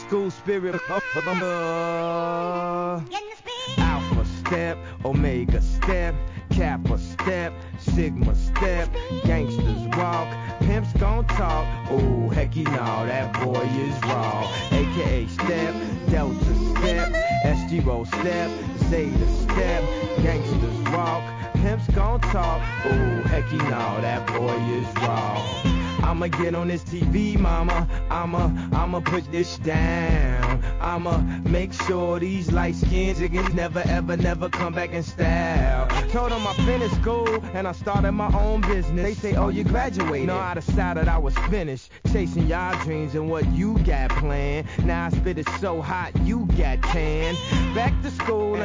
school spirit. Alpha step, Omega step, Kappa step, Sigma step, gangsters walk, pimps gon' talk. Oh, hecky no, that boy is raw. AKA step, Delta step, SG roll step, Zeta step, gangsters walk, pimps gon' talk. Oh, hecky no, that boy is raw. I'ma get on this TV, mama. I'ma put this down. I'ma make sure these light skinned niggas never come back in style. Told them I finished school and I started my own business. They say, oh, you graduated. No, I decided I was finished chasing y'all dreams and what you got planned. Now I spit it so hot, you got tan. Back to school.